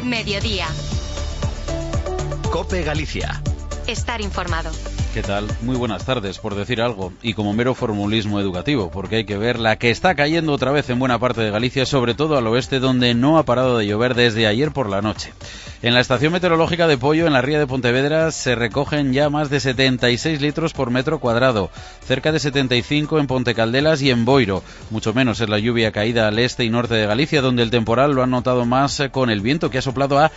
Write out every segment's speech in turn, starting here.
Mediodía. COPE Galicia. Estar informado. ¿Qué tal? Muy buenas tardes, por decir algo, y como mero formulismo educativo, porque hay que ver la que está cayendo otra vez en buena parte de Galicia, sobre todo al oeste, donde no ha parado de llover desde ayer por la noche. En la estación meteorológica de Poio, en la ría de Pontevedra, se recogen ya más de 76 litros por metro cuadrado, cerca de 75 en Pontecaldelas y en Boiro. Mucho menos es la lluvia caída al este y norte de Galicia, donde el temporal lo han notado más con el viento, que ha soplado a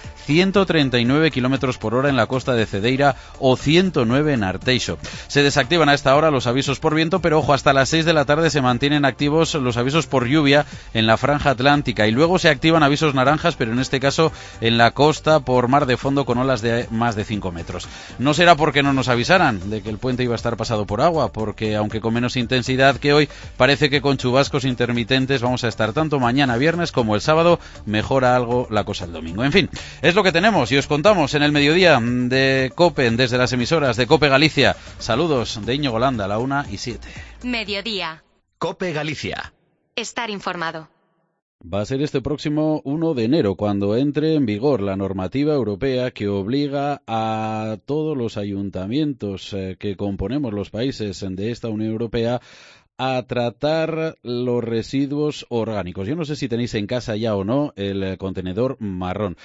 139 kilómetros por hora en la costa de Cedeira o 109 en Arteixo. Se desactivan a esta hora los avisos por viento, pero ojo, hasta las 6 de la tarde se mantienen activos los avisos por lluvia en la franja atlántica y luego se activan avisos naranjas, pero en este caso en la costa por mar de fondo con olas de más de 5 metros. No será porque no nos avisaran de que el puente iba a estar pasado por agua, porque aunque con menos intensidad que hoy, parece que con chubascos intermitentes vamos a estar tanto mañana viernes como el sábado. Mejora algo la cosa el domingo. En fin, es lo que tenemos y os contamos en el mediodía de COPE desde las emisoras de COPE Galicia. Saludos de Íñigo Landa, la 1:07. Mediodía. COPE Galicia. Estar informado. Va a ser este próximo 1 de enero cuando entre en vigor la normativa europea que obliga a todos los ayuntamientos que componemos los países de esta Unión Europea a tratar los residuos orgánicos. Yo no sé si tenéis en casa ya o no el contenedor marrón.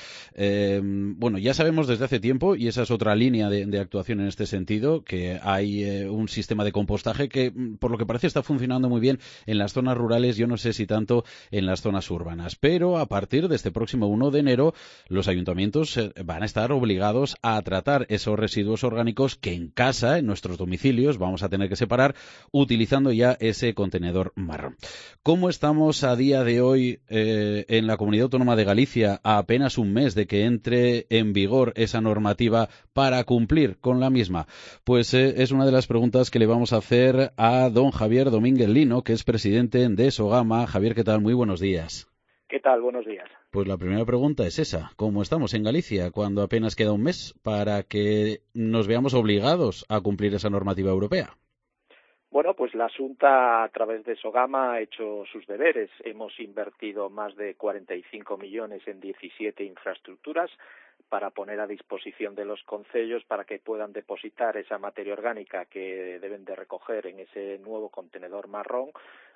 Bueno, ya sabemos desde hace tiempo, y esa es otra línea de actuación en este sentido, que hay un sistema de compostaje que, por lo que parece, está funcionando muy bien en las zonas rurales. Yo no sé si tanto en las zonas urbanas. Pero a partir de este próximo 1 de enero, los ayuntamientos van a estar obligados a tratar esos residuos orgánicos que en casa, en nuestros domicilios, vamos a tener que separar utilizando ya ese contenedor marrón. ¿Cómo estamos a día de hoy en la Comunidad Autónoma de Galicia, a apenas un mes de que entre en vigor esa normativa para cumplir con la misma? Pues es una de las preguntas que le vamos a hacer a don Javier Domínguez Lino, que es presidente de Sogama. Javier, ¿qué tal? Muy buenos días. ¿Qué tal? Buenos días. Pues la primera pregunta es esa. ¿Cómo estamos en Galicia cuando apenas queda un mes para que nos veamos obligados a cumplir esa normativa europea? Bueno, pues la Xunta, a través de Sogama, ha hecho sus deberes. Hemos invertido más de 45 millones en 17 infraestructuras para poner a disposición de los concellos para que puedan depositar esa materia orgánica que deben de recoger en ese nuevo contenedor marrón.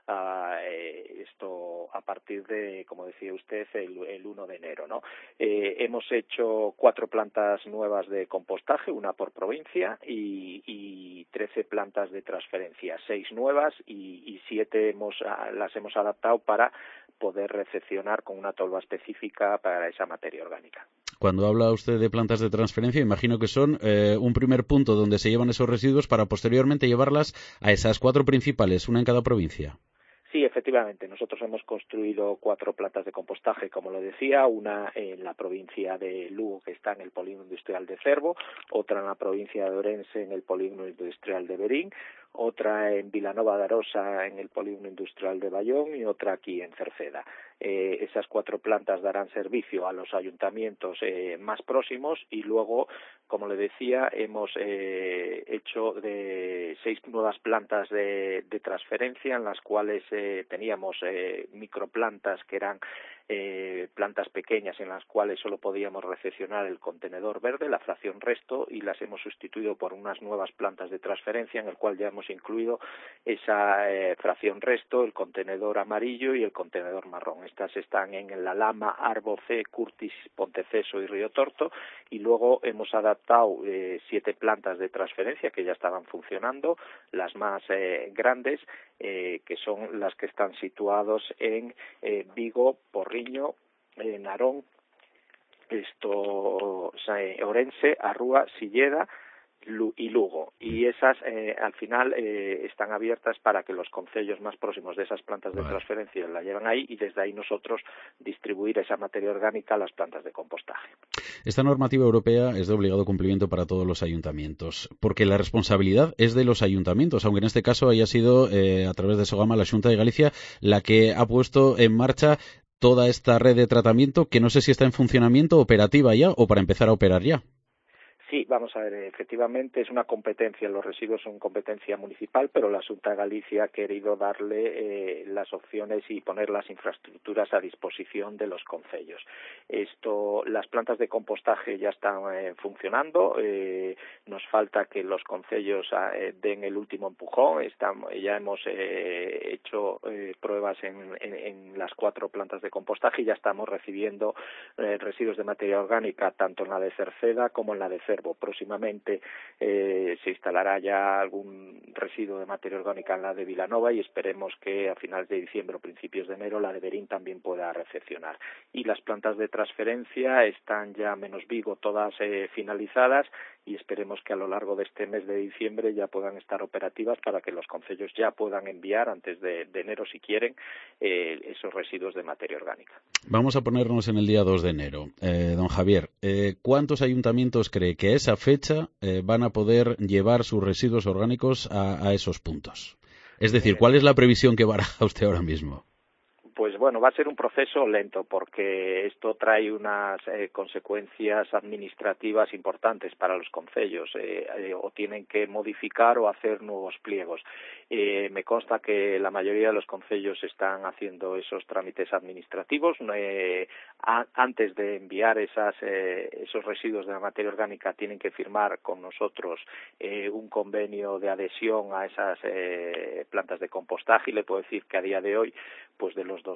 Esto a partir de, como decía usted, el 1 de enero, ¿no? Hemos hecho 4 plantas nuevas de compostaje, una por provincia, y 13 plantas de transferencia, 6 nuevas y 7 las hemos adaptado para poder recepcionar con una tolva específica para esa materia orgánica. Cuando habla usted de plantas de transferencia, imagino que son un primer punto donde se llevan esos residuos para posteriormente llevarlas a esas 4 principales, una en cada provincia. Sí, efectivamente. Nosotros hemos construido 4 plantas de compostaje, como lo decía, una en la provincia de Lugo, que está en el polígono industrial de Cervo, otra en la provincia de Ourense, en el polígono industrial de Verín, otra en Vilanova de Arosa, en el polígono industrial de Bayón, y otra aquí en Cerceda. Esas 4 plantas darán servicio a los ayuntamientos más próximos y luego, como le decía, hemos hecho de 6 nuevas plantas de transferencia, en las cuales teníamos microplantas que eran plantas pequeñas en las cuales solo podíamos recepcionar el contenedor verde, la fracción resto, y las hemos sustituido por unas nuevas plantas de transferencia en el cual ya hemos incluido esa fracción resto, el contenedor amarillo y el contenedor marrón. Estas están en La Lama, Arbocé, Curtis, Ponteceso y Río Torto, y luego hemos adaptado 7 plantas de transferencia que ya estaban funcionando, las más grandes, que son las que están situados en Vigo, Porriño, Narón, Ourense, Arrúa, Silleda y Lugo. Y esas al final están abiertas para que los concellos más próximos de esas plantas de transferencia la lleven ahí y desde ahí nosotros distribuir esa materia orgánica a las plantas de compostaje. Esta normativa europea es de obligado cumplimiento para todos los ayuntamientos, porque la responsabilidad es de los ayuntamientos, aunque en este caso haya sido a través de Sogama la Xunta de Galicia la que ha puesto en marcha toda esta red de tratamiento, que no sé si está en funcionamiento, operativa ya o para empezar a operar ya. Sí, vamos a ver, efectivamente es una competencia, los residuos son competencia municipal, pero la Xunta de Galicia ha querido darle las opciones y poner las infraestructuras a disposición de los concellos. Las plantas de compostaje ya están funcionando, nos falta que los concellos den el último empujón, ya hemos hecho pruebas en las 4 plantas de compostaje y ya estamos recibiendo residuos de materia orgánica tanto en la de Cerceda como en la de Cervo. Próximamente se instalará ya algún residuo de materia orgánica en la de Vilanova y esperemos que a finales de diciembre o principios de enero la de Berín también pueda recepcionar. Y las plantas de transferencia están ya, menos Vigo, todas finalizadas y esperemos que a lo largo de este mes de diciembre ya puedan estar operativas para que los concellos ya puedan enviar antes de enero, si quieren, esos residuos de materia orgánica. Vamos a ponernos en el día 2 de enero. Don Javier, ¿cuántos ayuntamientos cree que a esa fecha van a poder llevar sus residuos orgánicos a esos puntos? Es decir, ¿cuál es la previsión que baraja usted ahora mismo? Pues bueno, va a ser un proceso lento porque esto trae unas consecuencias administrativas importantes para los concellos, o tienen que modificar o hacer nuevos pliegos. Me consta que la mayoría de los concellos están haciendo esos trámites administrativos. Antes de enviar esos residuos de la materia orgánica tienen que firmar con nosotros un convenio de adhesión a esas plantas de compostaje y le puedo decir que a día de hoy, pues de los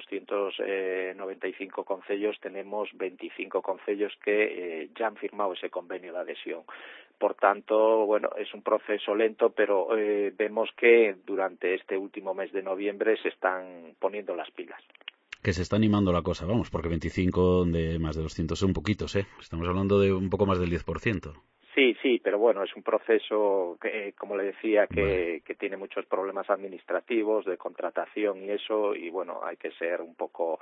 295 concellos tenemos 25 concellos que ya han firmado ese convenio de adhesión. Por tanto, bueno, es un proceso lento, pero vemos que durante este último mes de noviembre se están poniendo las pilas. Que se está animando la cosa, vamos, porque 25 de más de 200 son poquitos, ¿eh? Estamos hablando de un poco más del 10%. Sí, pero bueno, es un proceso que, como le decía, que tiene muchos problemas administrativos, de contratación y eso, y bueno, hay que ser un poco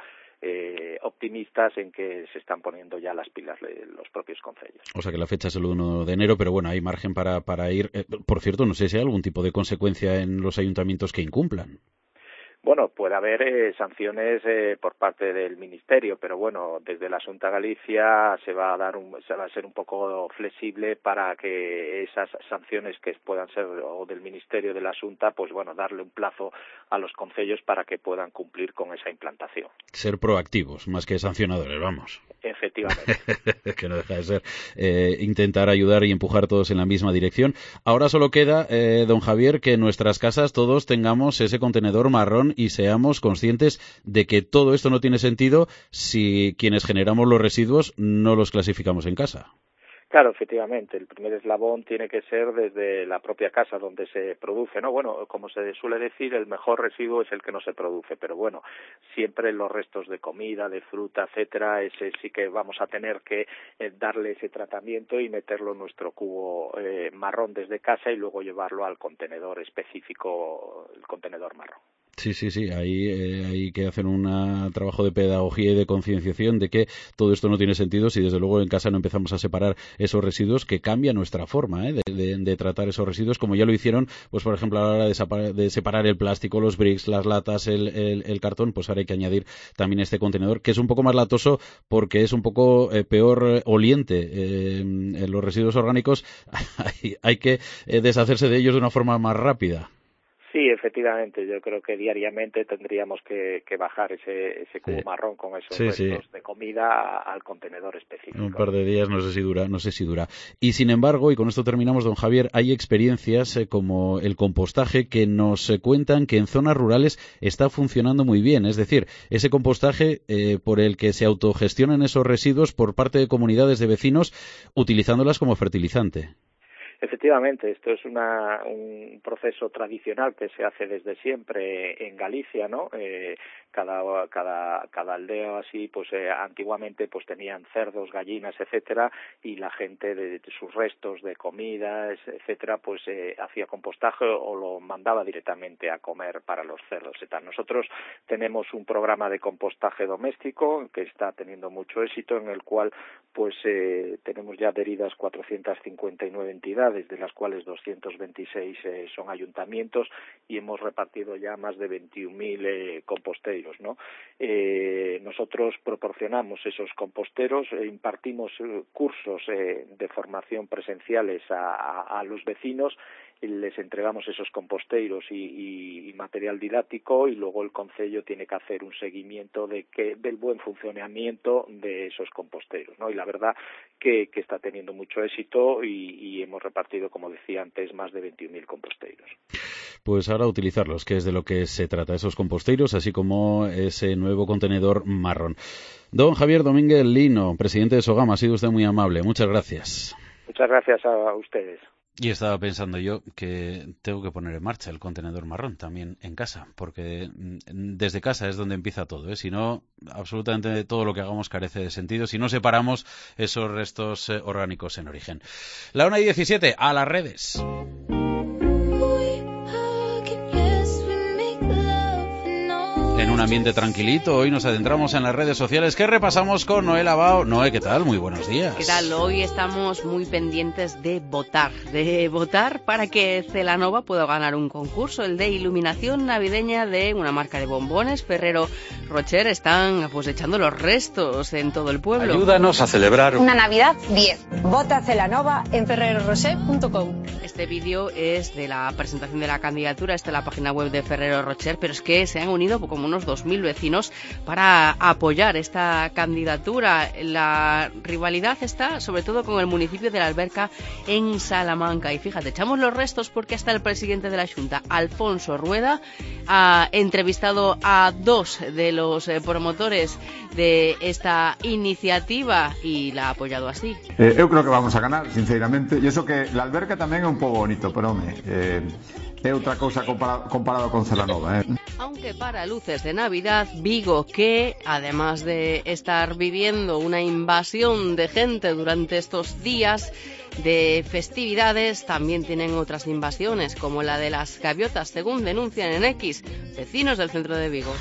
optimistas en que se están poniendo ya las pilas los propios concellos. O sea que la fecha es el 1 de enero, pero bueno, hay margen para ir. Por cierto, no sé si hay algún tipo de consecuencia en los ayuntamientos que incumplan. Bueno, puede haber sanciones por parte del Ministerio, pero bueno, desde la Xunta de Galicia se va a ser un poco flexible para que esas sanciones que puedan ser o del Ministerio de la Xunta, pues bueno, darle un plazo a los concellos para que puedan cumplir con esa implantación. Ser proactivos, más que sancionadores, vamos. Efectivamente. Que no deja de ser intentar ayudar y empujar todos en la misma dirección. Ahora solo queda, don Javier, que en nuestras casas todos tengamos ese contenedor marrón y seamos conscientes de que todo esto no tiene sentido si quienes generamos los residuos no los clasificamos en casa. Claro, efectivamente, el primer eslabón tiene que ser desde la propia casa donde se produce, ¿no? Bueno, como se suele decir, el mejor residuo es el que no se produce, pero bueno, siempre los restos de comida, de fruta, etcétera, ese sí que vamos a tener que darle ese tratamiento y meterlo en nuestro cubo marrón desde casa y luego llevarlo al contenedor específico, el contenedor marrón. Sí, ahí hay que hacer un trabajo de pedagogía y de concienciación de que todo esto no tiene sentido si desde luego en casa no empezamos a separar esos residuos, que cambia nuestra forma de tratar esos residuos, como ya lo hicieron, pues por ejemplo a la hora de separar el plástico, los bricks, las latas, el cartón, pues ahora hay que añadir también este contenedor, que es un poco más latoso porque es un poco peor oliente. Los residuos orgánicos hay que deshacerse de ellos de una forma más rápida. Sí, efectivamente, yo creo que diariamente tendríamos que bajar ese cubo marrón con esos restos de comida al contenedor específico. Un par de días, no sé si dura. Y sin embargo, y con esto terminamos, don Javier, hay experiencias como el compostaje que nos cuentan que en zonas rurales está funcionando muy bien. Es decir, ese compostaje por el que se autogestionan esos residuos por parte de comunidades de vecinos utilizándolas como fertilizante. Efectivamente, esto es un proceso tradicional que se hace desde siempre en Galicia, ¿no? Cada aldea así, pues antiguamente pues tenían cerdos, gallinas, etcétera, y la gente de sus restos de comida, etcétera, pues hacía compostaje o lo mandaba directamente a comer para los cerdos y tal. Nosotros tenemos un programa de compostaje doméstico que está teniendo mucho éxito, en el cual pues tenemos ya adheridas 459 entidades, de las cuales 226 son ayuntamientos, y hemos repartido ya más de 21.000 compostables composteros, ¿no? Nosotros proporcionamos esos composteros, impartimos cursos de formación presenciales a los vecinos, les entregamos esos composteiros y material didáctico, y luego el concello tiene que hacer un seguimiento del buen funcionamiento de esos composteros, ¿no? Y la verdad que está teniendo mucho éxito y hemos repartido, como decía antes, más de 21.000 composteiros. Pues ahora utilizarlos, que es de lo que se trata, esos composteiros, así como ese nuevo contenedor marrón. Don Javier Domínguez Lino, presidente de Sogama, ha sido usted muy amable. Muchas gracias. Muchas gracias a ustedes. Y estaba pensando yo que tengo que poner en marcha el contenedor marrón también en casa, porque desde casa es donde empieza todo, ¿eh? Si no, absolutamente todo lo que hagamos carece de sentido si no separamos esos restos orgánicos en origen. La 1:17, a las redes. En un ambiente tranquilito, hoy nos adentramos en las redes sociales que repasamos con Noé Lavao. Noé, ¿qué tal? Muy buenos días. ¿Qué tal? Hoy estamos muy pendientes de votar para que Celanova pueda ganar un concurso, el de iluminación navideña de una marca de bombones. Ferrero Rocher están pues echando los restos en todo el pueblo. Ayúdanos a celebrar una Navidad 10. Vota Celanova en ferrerorocher.com. Este vídeo es de la presentación de la candidatura, está en la página web de Ferrero Rocher, pero es que se han unido como unos 2.000 vecinos para apoyar esta candidatura. La rivalidad está sobre todo con el municipio de La Alberca en Salamanca. Y fíjate, echamos los restos porque hasta el presidente de la Xunta, Alfonso Rueda, ha entrevistado a 2 de los promotores de esta iniciativa y la ha apoyado así. Eu creo que vamos a ganar, sinceramente. E iso que La Alberca tamén é un pouco bonito, pero é outra cousa comparado con Celanova, Aunque para luces de Navidad, Vigo, que además de estar viviendo una invasión de gente durante estos días de festividades, también tienen otras invasiones, como la de las gaviotas, según denuncian en X vecinos del centro de Vigo.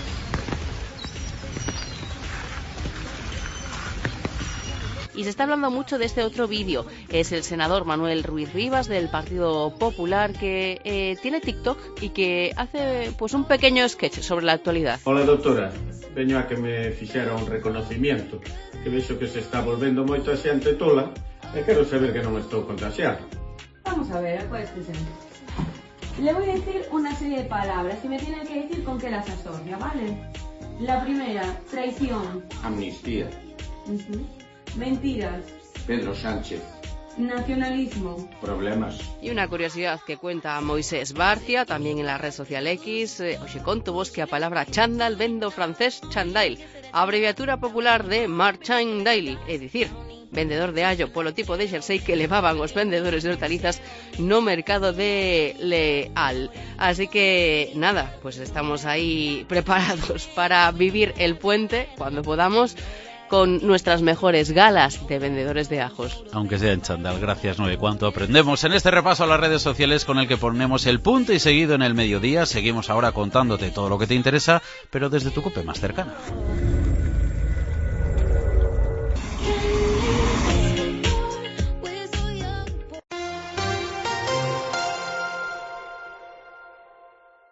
Y se está hablando mucho de este otro vídeo. Es el senador Manuel Ruiz Rivas del Partido Popular, que tiene TikTok y que hace pues un pequeño sketch sobre la actualidad. Hola doutora, veño a que me fixera un reconocimiento, que vexo que se está volvendo moito a xente tola e quero saber que non estou contagiado. Vamos a ver, pues le voy a decir una serie de palabras y me tiene que decir con qué las asocia, ¿vale? La primera, traición. Amnistía. Mentiras. Pedro Sánchez. Nacionalismo. Problemas. Y una curiosidad que cuenta Moisés Barcia, también en la red social X. Oxe, conto vos que a palabra chándal vendo francés chandail, abreviatura popular de marchandail, é dicir, vendedor de allo polo tipo de xersei que levaban os vendedores de hortalizas no mercado de Leal. Así que nada, pues estamos ahí preparados para vivir el puente cuando podamos, con nuestras mejores galas de vendedores de ajos. Aunque sea en chándal. Gracias, Noé. Cuánto aprendemos en este repaso a las redes sociales con el que ponemos el punto y seguido en el mediodía. Seguimos ahora contándote todo lo que te interesa, pero desde tu COPE más cercana.